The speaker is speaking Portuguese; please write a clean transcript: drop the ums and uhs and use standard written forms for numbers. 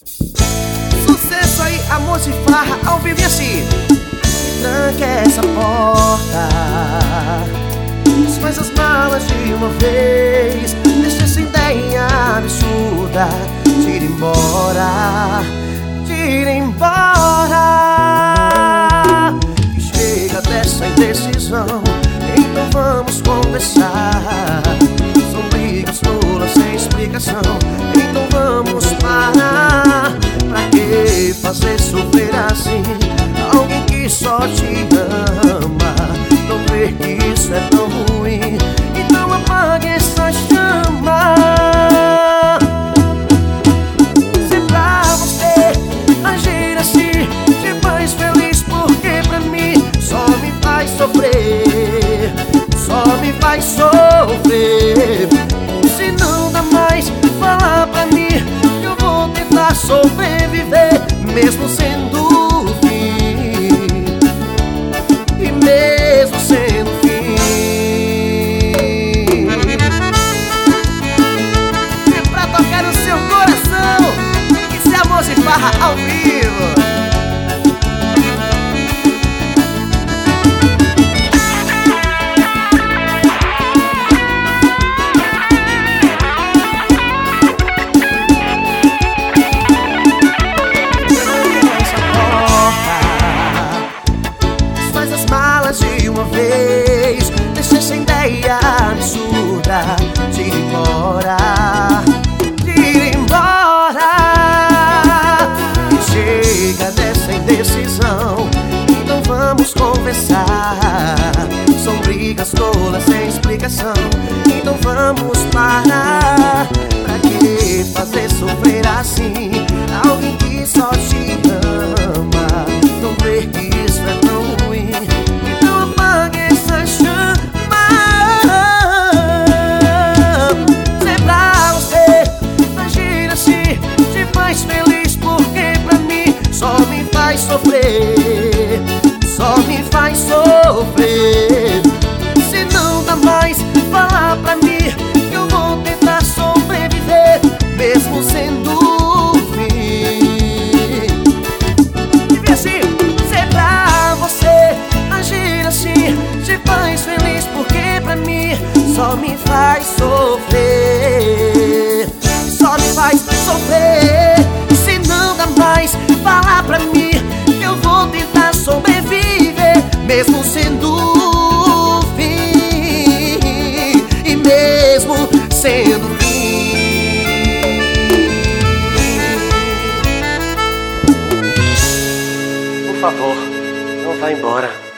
Sucesso aí, amor de farra, ao vivo e assim. Tranque essa porta, faz as malas de uma vez. Deixa essa ideia absurda de ir embora, de ir embora. Chega dessa indecisão, então vamos conversar. São brigas tolas sem explicação, então vamos parar. Pra que fazer sofrer assim alguém que só te ama? Não vê que isso é tão ruim, então apague essa chama. Se pra você agir assim te faz feliz, porque pra mim só me faz sofrer, só me faz sofrer. Se não dá mais, fala pra mim que eu vou tentar sobreviver, mesmo sendo fim, e mesmo sendo fim. E pra tocar no seu coração, isso é amor de farra ao vivo. De uma vez, deixa essa ideia absurda de ir embora, de ir embora. Chega dessa indecisão, então vamos conversar. São brigas tolas sem explicação, então vamos parar. Pra que fazer sofrer assim alguém que só te ama? Não ver que isso é tão ruim, sofrer, só me faz sofrer. Se não dá mais, fala pra mim que eu vou tentar sobreviver, mesmo sendo fim. E vê assim, se é pra você agir assim te faz feliz, porque pra mim só me faz sofrer, só me faz sofrer. Se não dá mais, fala pra mim que eu vou tentar sobreviver, mesmo sendo fim, e mesmo sendo fim. Por favor, não vá embora.